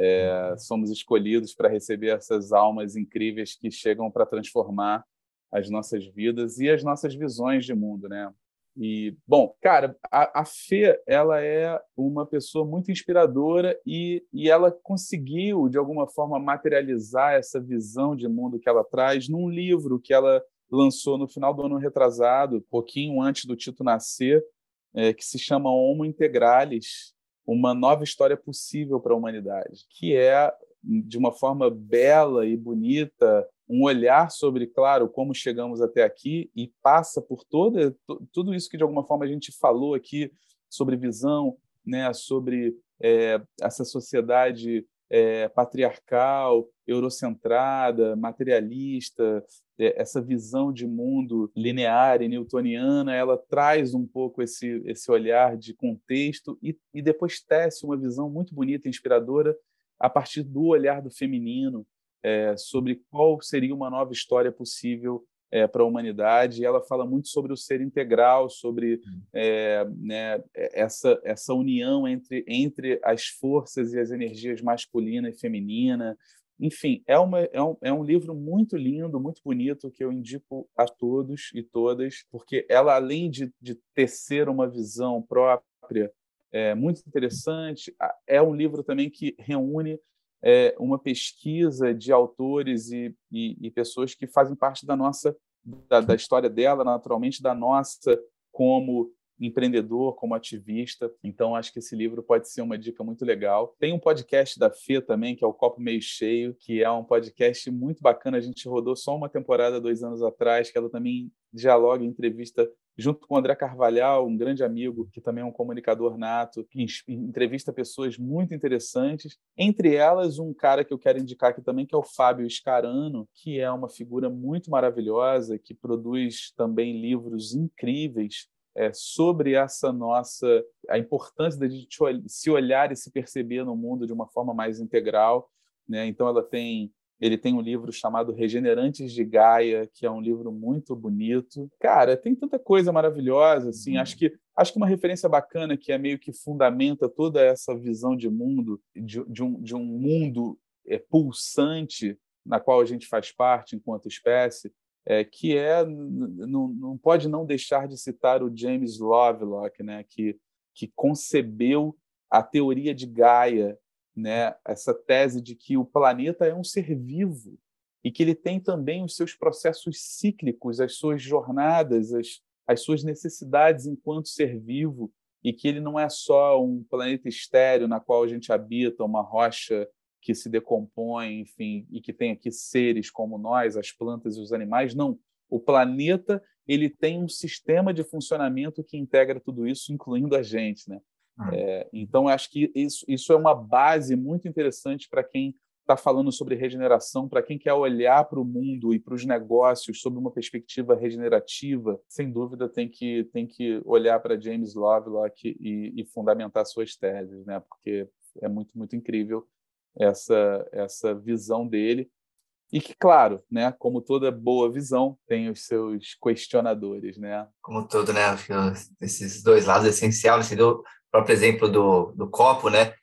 É, somos escolhidos para receber essas almas incríveis que chegam para transformar as nossas vidas e as nossas visões de mundo, né? E, bom, cara, a, a Fê, ela é uma pessoa muito inspiradora e, e ela conseguiu, de alguma forma, materializar essa visão de mundo que ela traz num livro que ela lançou no final do ano retrasado, pouquinho antes do Tito nascer, é, que se chama Homo Integralis, uma nova história possível para a humanidade, que é, de uma forma bela e bonita, um olhar sobre, claro, como chegamos até aqui e passa por toda, tudo isso que, de alguma forma, a gente falou aqui sobre visão, né, sobre é, essa sociedade é, patriarcal, eurocentrada, materialista, é, essa visão de mundo linear e newtoniana, ela traz um pouco esse, esse olhar de contexto e, e depois tece uma visão muito bonita e inspiradora a partir do olhar do feminino, É, sobre qual seria uma nova história possível é, para a humanidade. E ela fala muito sobre o ser integral, sobre é, né, essa, essa união entre, entre as forças e as energias masculina e feminina. Enfim, é, uma, é, um, é um livro muito lindo, muito bonito, que eu indico a todos e todas, porque ela, além de, de tecer uma visão própria é, muito interessante, é um livro também que reúne É uma pesquisa de autores e, e, e pessoas que fazem parte da nossa da, da história dela, naturalmente, da nossa como empreendedor, como ativista. Então, acho que esse livro pode ser uma dica muito legal. Tem um podcast da Fê também, que é o Copo Meio Cheio, que é um podcast muito bacana. A gente rodou só uma temporada dois anos atrás, que ela também dialoga, entrevista junto com o André Carvalhal, um grande amigo, que também é um comunicador nato, que entrevista pessoas muito interessantes. Entre elas, um cara que eu quero indicar aqui também, que é o Fábio Scarano, que é uma figura muito maravilhosa, que produz também livros incríveis é, sobre essa nossa... a importância de a gente se olhar e se perceber no mundo de uma forma mais integral, né? Então, ela tem... Ele tem um livro chamado Regenerantes de Gaia, que é um livro muito bonito. Cara, tem tanta coisa maravilhosa, assim. Acho que, acho que uma referência bacana que é meio que fundamenta toda essa visão de mundo, de, de, um, de um mundo é, pulsante na qual a gente faz parte enquanto espécie, é, que é... Não, não pode não deixar de citar o James Lovelock, né, que, que concebeu a teoria de Gaia, né, essa tese de que o planeta é um ser vivo e que ele tem também os seus processos cíclicos, as suas jornadas, as, as suas necessidades enquanto ser vivo, e que ele não é só um planeta estéril na qual a gente habita, uma rocha que se decompõe, enfim, e que tem aqui seres como nós, as plantas e os animais. Não, o planeta ele tem um sistema de funcionamento que integra tudo isso, incluindo a gente, né? É, então, acho que isso, isso é uma base muito interessante para quem está falando sobre regeneração, para quem quer olhar para o mundo e para os negócios sob uma perspectiva regenerativa. Sem dúvida, tem que, tem que olhar para James Lovelock e, e fundamentar suas teses, né? Porque é muito, muito incrível essa, essa visão dele. E que, claro, né, como toda boa visão, tem os seus questionadores, né? Como todo, né? Acho que esses dois lados é essencial. Você deu o próprio exemplo do, do copo, né?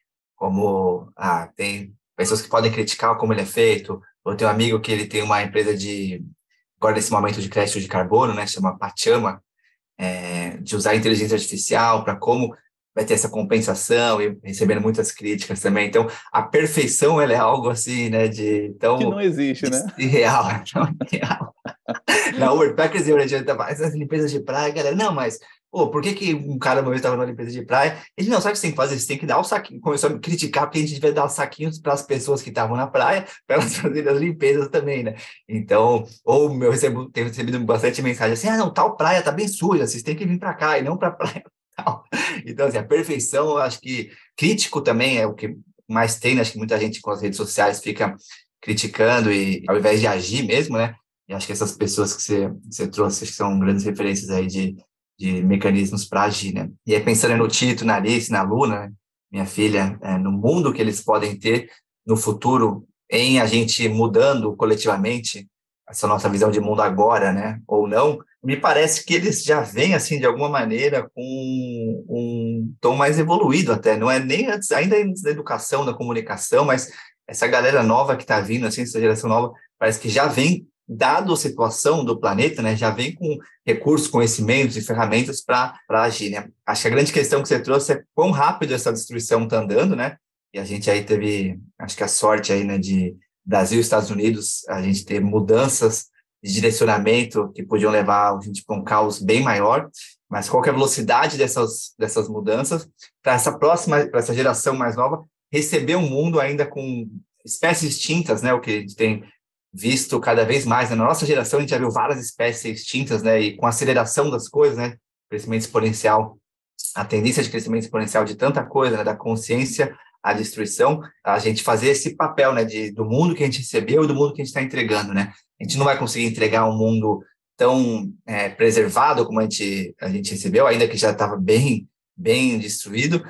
Como ah, tem pessoas que podem criticar como ele é feito. Eu tenho um amigo que ele tem uma empresa de, agora nesse momento de crédito de carbono, né? Chama Pachama. é, de usar a inteligência artificial para como vai ter essa compensação e recebendo muitas críticas também. Então, a perfeição, ela é algo assim, né, de Que tão não existe, de né? irreal, tão irreal. Na Uber Packers e adianta mais as limpezas de praia, galera. Não, mas, pô, por que que um cara uma vez estava na limpeza de praia? Ele, não, sabe o que você tem que fazer? Você tem que dar o saquinho. Começou a me criticar porque a gente devia dar os saquinhos para as pessoas que estavam na praia, para elas fazerem as limpezas também, né? Então, ou eu recebo, tenho recebido bastante mensagem assim, ah, não, tal praia tá bem suja, vocês têm que vir para cá e não para praia tal. Então, assim, a perfeição, eu acho que crítico também é o que mais tem, né? Acho que muita gente com as redes sociais fica criticando e ao invés de agir mesmo, né? E acho que essas pessoas que você, que você trouxe acho que são grandes referências aí de, de mecanismos para agir, né? E aí, pensando no Tito, na Alice, na Luna, né? Minha filha, é, no mundo que eles podem ter no futuro, em a gente mudando coletivamente essa nossa visão de mundo agora, né? Ou não, me parece que eles já vêm, assim, de alguma maneira, com um tom mais evoluído até. Não é nem antes, ainda antes da educação, da comunicação, mas essa galera nova que está vindo, assim, essa geração nova, parece que já vem dado a situação do planeta, né, já vem com recursos, conhecimentos e ferramentas para agir, né? Acho que a grande questão que você trouxe é quão rápido essa destruição está andando, né? E a gente aí teve, acho que a sorte aí, né, de Brasil e Estados Unidos, a gente ter mudanças de direcionamento que podiam levar a gente para um caos bem maior, mas qual que é a velocidade dessas, dessas mudanças para essa próxima, para essa geração mais nova, receber um mundo ainda com espécies extintas, né? O que a gente tem visto cada vez mais, né? Na nossa geração a gente já viu várias espécies extintas, né? E com a aceleração das coisas, né? Crescimento exponencial, a tendência de crescimento exponencial de tanta coisa, né? Da consciência à destruição, a gente fazer esse papel, né? De, do mundo que a gente recebeu e do mundo que a gente está entregando, né? A gente não vai conseguir entregar um mundo tão é, preservado como a gente, a gente recebeu, ainda que já estava bem, bem destruído,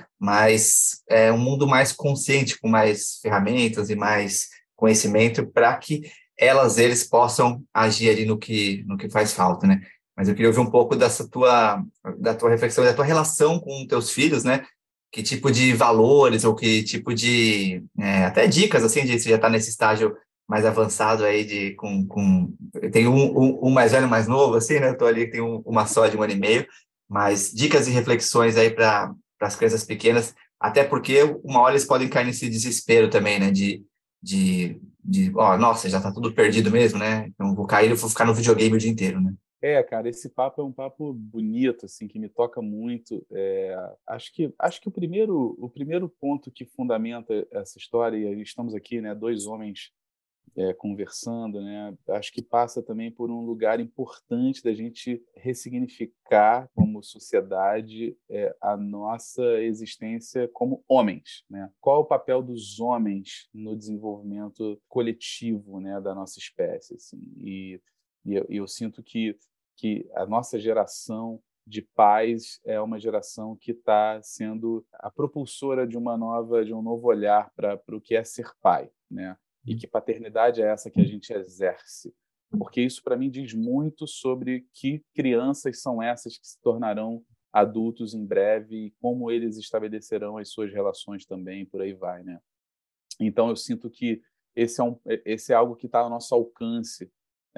mas é um mundo mais consciente, com mais ferramentas e mais conhecimento para que elas, eles possam agir ali no que, no que faz falta, né? Mas eu queria ouvir um pouco dessa tua, da tua reflexão, da tua relação com teus filhos, né? Que tipo de valores ou que tipo de, é, até dicas, assim, de você já está nesse estágio mais avançado aí de, com, com tem um, um, um mais velho, mais novo, assim, né? Eu tô ali, tem um, uma só de um ano e meio, mas dicas e reflexões aí para as crianças pequenas, até porque uma hora eles podem cair nesse desespero também, né? De, de, de ó, nossa, já tá tudo perdido mesmo, né? Então vou cair e vou ficar no videogame o dia inteiro, né? É, cara, esse papo é um papo bonito, assim, que me toca muito. É, acho que, acho que o primeiro, o primeiro ponto que fundamenta essa história, e estamos aqui, né, dois homens é, conversando, né, acho que passa também por um lugar importante da gente ressignificar como sociedade é, a nossa existência como homens, né? Qual é o papel dos homens no desenvolvimento coletivo, né, da nossa espécie, assim? E E eu, eu sinto que, que a nossa geração de pais é uma geração que está sendo a propulsora de uma nova, de um novo olhar para o que é ser pai, né? E que paternidade é essa que a gente exerce? Porque isso para mim diz muito sobre que crianças são essas que se tornarão adultos em breve e como eles estabelecerão as suas relações também, por aí vai, né? Então eu sinto que esse é, um, esse é algo que está ao nosso alcance,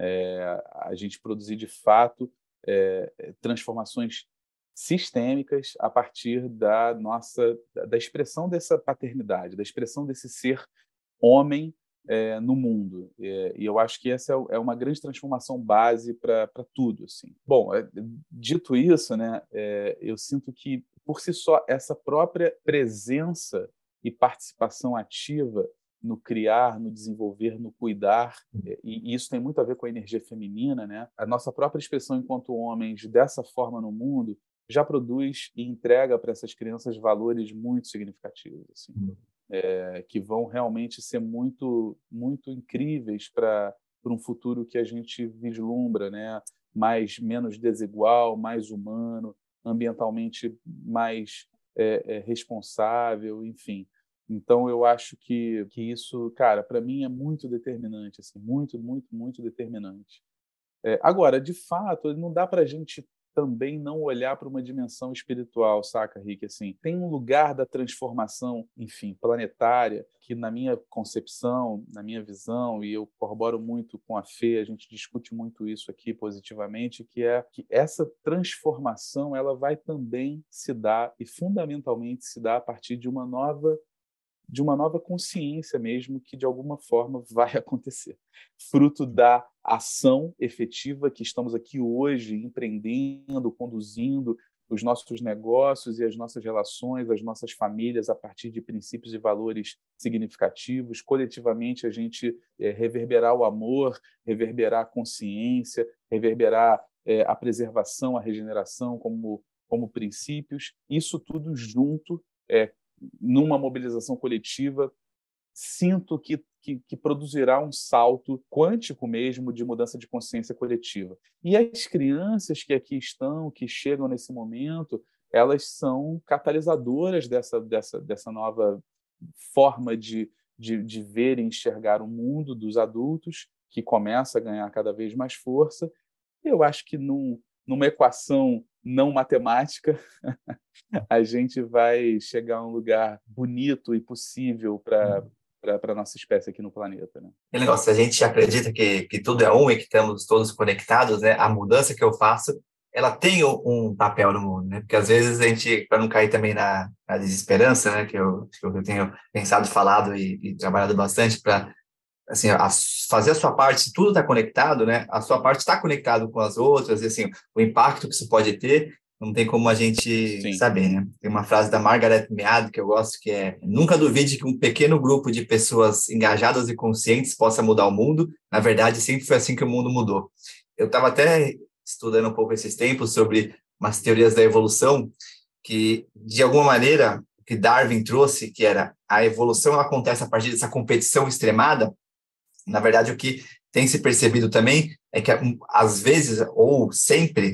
é, a gente produzir de fato é, transformações sistêmicas a partir da nossa da expressão dessa paternidade, da expressão desse ser homem é, no mundo. É, e eu acho que essa é uma grande transformação base para tudo. Assim. Bom, é, dito isso, né, é, eu sinto que, por si só, essa própria presença e participação ativa no criar, no desenvolver, no cuidar, e isso tem muito a ver com a energia feminina, né? A nossa própria expressão enquanto homens dessa forma no mundo já produz e entrega para essas crianças valores muito significativos, assim, é, que vão realmente ser muito, muito incríveis para para um futuro que a gente vislumbra, né? Mais menos desigual, mais humano, ambientalmente mais é, é, responsável, enfim. Então, eu acho que, que isso, cara, para mim é muito determinante, assim, muito, muito, muito determinante. É, agora, de fato, não dá para a gente também não olhar para uma dimensão espiritual, saca, Rick? Assim, tem um lugar da transformação, enfim, planetária, que na minha concepção, na minha visão, e eu corroboro muito com a Fê, a gente discute muito isso aqui positivamente, que é que essa transformação ela vai também se dar, e fundamentalmente se dar a partir de uma nova de uma nova consciência mesmo que, de alguma forma, vai acontecer. Fruto da ação efetiva que estamos aqui hoje, empreendendo, conduzindo os nossos negócios e as nossas relações, as nossas famílias, a partir de princípios e valores significativos. Coletivamente, a gente é, reverberar o amor, reverberar a consciência, reverberar é, a preservação, a regeneração como, como princípios. Isso tudo junto, é, numa mobilização coletiva, sinto que, que, que produzirá um salto quântico mesmo de mudança de consciência coletiva. E as crianças que aqui estão, que chegam nesse momento, elas são catalisadoras dessa, dessa, dessa nova forma de, de, de ver e enxergar o mundo dos adultos, que começa a ganhar cada vez mais força. Eu acho que num, numa equação não matemática, a gente vai chegar a um lugar bonito e possível para para a nossa espécie aqui no planeta, né? E negócio, se a gente acredita que, que tudo é um e que estamos todos conectados, né? A mudança que eu faço, ela tem um papel no mundo, né? Porque às vezes a gente, para não cair também na, na desesperança, né? Que eu, que eu tenho pensado, falado e, e trabalhado bastante para assim, a, fazer a sua parte, se tudo está conectado, né? A sua parte está conectado com as outras, e assim, o impacto que isso pode ter, não tem como a gente Sim. saber, né? Tem uma frase da Margaret Mead que eu gosto, que é: nunca duvide que um pequeno grupo de pessoas engajadas e conscientes possa mudar o mundo. Na verdade, sempre foi assim que o mundo mudou. Eu estava até estudando um pouco esses tempos sobre umas teorias da evolução, que, de alguma maneira, o que Darwin trouxe, que era a evolução acontece a partir dessa competição extremada. Na verdade, o que tem se percebido também é que, às vezes, ou sempre,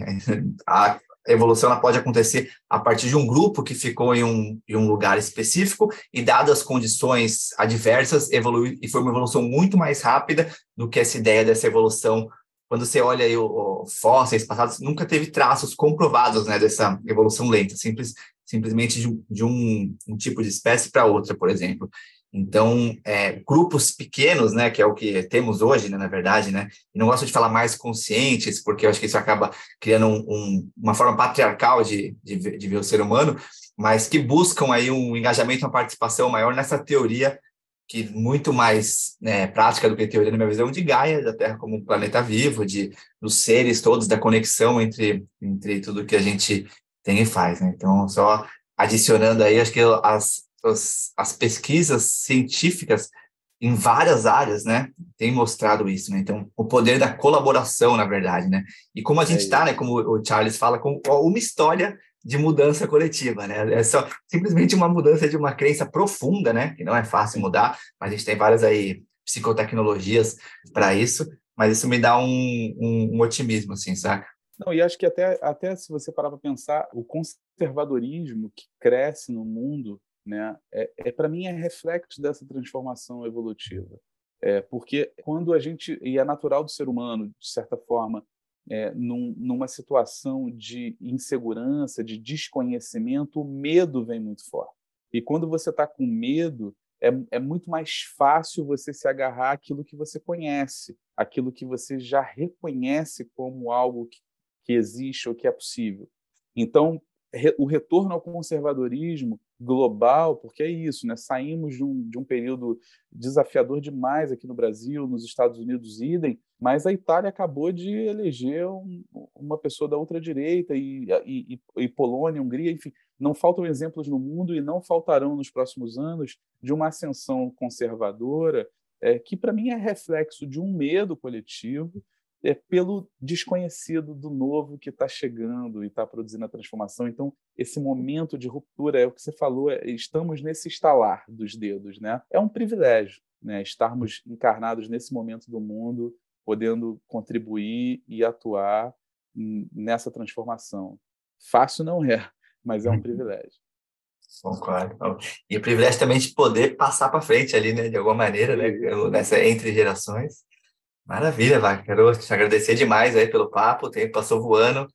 a evolução ela pode acontecer a partir de um grupo que ficou em um, em um lugar específico e, dadas as condições adversas, evoluiu, e foi uma evolução muito mais rápida do que essa ideia dessa evolução. Quando você olha aí o, o fósseis passados, nunca teve traços comprovados, né, dessa evolução lenta, simples, simplesmente de, de um, um tipo de espécie para outra, por exemplo. Então, é, grupos pequenos, né, que é o que temos hoje, né, na verdade, né, e não gosto de falar mais conscientes, porque eu acho que isso acaba criando um, um, uma forma patriarcal de, de, ver, de ver o ser humano, mas que buscam aí um engajamento, uma participação maior nessa teoria, que muito mais né, prática do que teoria, na minha visão, de Gaia, da Terra como um planeta vivo, de, dos seres todos, da conexão entre, entre tudo que a gente tem e faz, né? Então, só adicionando aí, acho que as As, as pesquisas científicas em várias áreas, né, têm mostrado isso, né? Então, o poder da colaboração, na verdade, né? E como a gente está, é né, como o Charles fala, com uma história de mudança coletiva, né? É só simplesmente uma mudança de uma crença profunda, né? Que não é fácil mudar, mas a gente tem várias aí psicotecnologias para isso, mas isso me dá um, um, um otimismo, assim, saca? Não, e acho que até, até se você parar para pensar, o conservadorismo que cresce no mundo, né, é, é para mim é reflexo dessa transformação evolutiva, é, porque quando a gente, e é natural do ser humano, de certa forma, é, num, numa situação de insegurança, de desconhecimento, o medo vem muito forte. E quando você está com medo, é, é muito mais fácil você se agarrar àquilo que você conhece, aquilo que você já reconhece como algo que, que existe ou que é possível. Então, re, o retorno ao conservadorismo global, porque é isso, né? Saímos de um, de um período desafiador demais aqui no Brasil, nos Estados Unidos, idem, mas a Itália acabou de eleger um, uma pessoa da ultradireita e, e, e Polônia, Hungria, enfim, não faltam exemplos no mundo e não faltarão nos próximos anos de uma ascensão conservadora é, que, para mim, é reflexo de um medo coletivo é, pelo desconhecido do novo que está chegando e está produzindo a transformação. Então, esse momento de ruptura, é o que você falou, é, estamos nesse estalar dos dedos, né? É um privilégio, né, estarmos encarnados nesse momento do mundo, podendo contribuir e atuar nessa transformação. Fácil não é, mas é um privilégio. Concordo. E o privilégio também de poder passar para frente ali, né, de alguma maneira, né, nessa entre gerações. Maravilha, Vaca. Quero te agradecer demais aí pelo papo, o tempo passou voando.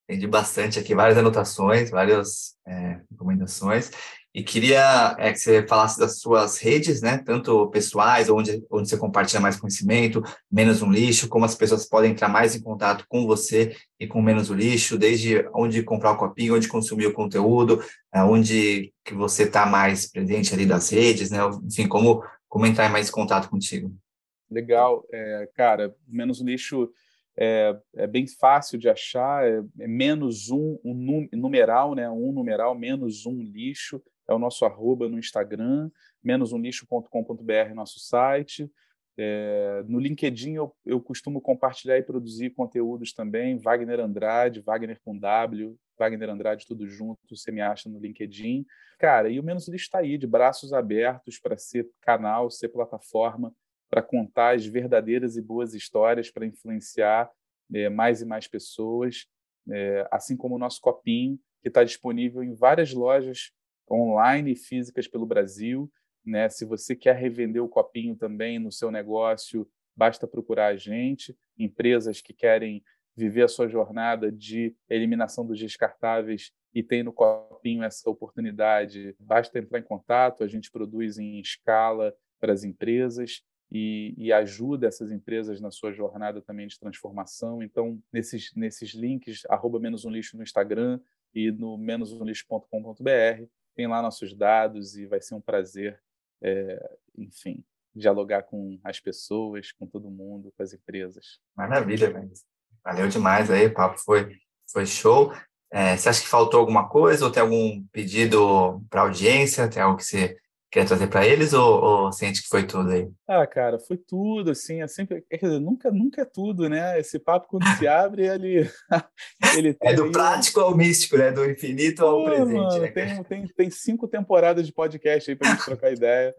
Entendi bastante aqui, várias anotações, várias é, recomendações. E queria é, que você falasse das suas redes, né? Tanto pessoais, onde, onde você compartilha mais conhecimento, Menos um Lixo, como as pessoas podem entrar mais em contato com você e com Menos um Lixo, desde onde comprar o copinho, onde consumir o conteúdo, onde que você está mais presente ali das redes, né? Enfim, como, como entrar em mais contato contigo. Legal. É, cara, Menos um Lixo é, é bem fácil de achar, é, é menos um, um num, numeral, né? Um numeral, menos um lixo. É o nosso arroba no Instagram, menos um lixo ponto com ponto b r, nosso site. É, no LinkedIn eu, eu costumo compartilhar e produzir conteúdos também, Wagner Andrade, Wagner com W, Wagner Andrade tudo junto, você me acha no LinkedIn. Cara, e o Menos um Lixo está aí, de braços abertos para ser canal, ser plataforma, para contar as verdadeiras e boas histórias, para influenciar é, mais e mais pessoas, é, assim como o nosso copinho, que está disponível em várias lojas online e físicas pelo Brasil, né? Se você quer revender o copinho também no seu negócio, basta procurar a gente. Empresas que querem viver a sua jornada de eliminação dos descartáveis e tem no copinho essa oportunidade, basta entrar em contato. A gente produz em escala para as empresas e, e ajuda essas empresas na sua jornada também de transformação. Então, nesses, nesses links, arroba Menos um Lixo no Instagram e no menos um lixo ponto com ponto b r, tem lá nossos dados e vai ser um prazer, é, enfim, dialogar com as pessoas, com todo mundo, com as empresas. Maravilha, velho. Valeu demais aí, o papo foi, foi show. É, você acha que faltou alguma coisa ou tem algum pedido para a audiência? Tem algo que você quer trazer para eles ou, ou sente que foi tudo aí? Ah, cara, foi tudo, assim, é sempre, quer dizer, nunca, nunca é tudo, né? Esse papo, quando se abre, ele, ele tem É do aí, prático ao místico, né? Do infinito ao pô, presente, mano, né? tem, tem, tem cinco temporadas de podcast aí para a gente trocar ideia.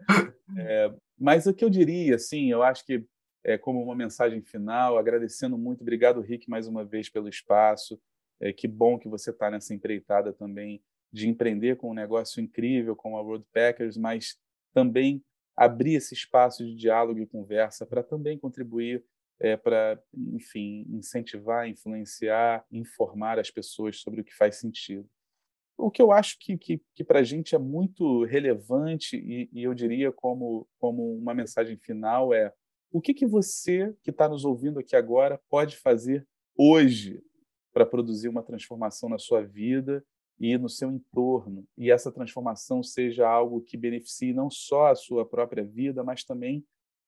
É, mas o que eu diria, assim, eu acho que é como uma mensagem final, agradecendo muito, obrigado, Rick, mais uma vez pelo espaço. É, que bom que você está nessa empreitada também de empreender com um negócio incrível como a World Packers, mas também abrir esse espaço de diálogo e conversa para também contribuir é, para, enfim, incentivar, influenciar, informar as pessoas sobre o que faz sentido. O que eu acho que, que, que para a gente é muito relevante e, e eu diria como, como uma mensagem final é: o que, que você que está nos ouvindo aqui agora pode fazer hoje para produzir uma transformação na sua vida e no seu entorno, e essa transformação seja algo que beneficie não só a sua própria vida, mas também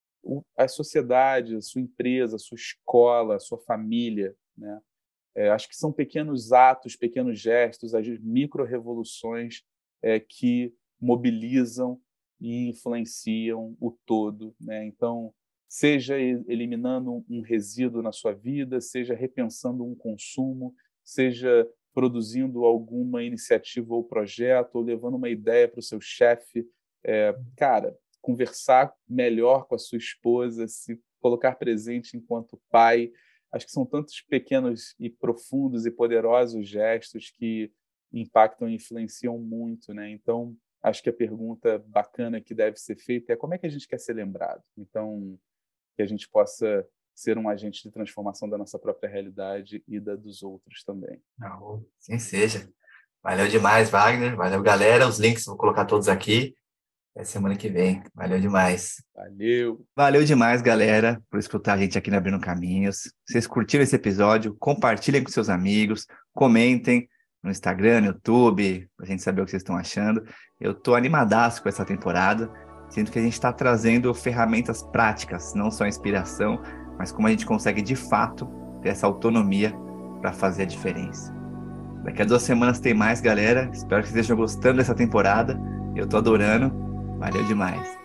a sociedade, a sua empresa, a sua escola, a sua família, né? É, acho que são pequenos atos, pequenos gestos, as micro-revoluções é, que mobilizam e influenciam o todo, né? Então, seja eliminando um resíduo na sua vida, seja repensando um consumo, seja produzindo alguma iniciativa ou projeto, ou levando uma ideia para o seu chefe. É, cara, conversar melhor com a sua esposa, se colocar presente enquanto pai. Acho que são tantos pequenos e profundos e poderosos gestos que impactam e influenciam muito, né? Então, acho que a pergunta bacana que deve ser feita é: como é que a gente quer ser lembrado? Então, que a gente possa ser um agente de transformação da nossa própria realidade e da dos outros também. Não, sim seja. Valeu demais, Wagner. Valeu, galera. Os links vou colocar todos aqui. Até semana que vem. Valeu demais. Valeu. Valeu demais, galera, por escutar a gente aqui no Abrindo Caminhos. Vocês curtiram esse episódio? Compartilhem com seus amigos, comentem no Instagram, no YouTube, pra gente saber o que vocês estão achando. Eu tô animadaço com essa temporada. Sinto que a gente está trazendo ferramentas práticas, não só inspiração, mas como a gente consegue, de fato, ter essa autonomia para fazer a diferença. Daqui a duas semanas tem mais, galera. Espero que vocês estejam gostando dessa temporada. Eu tô adorando. Valeu demais.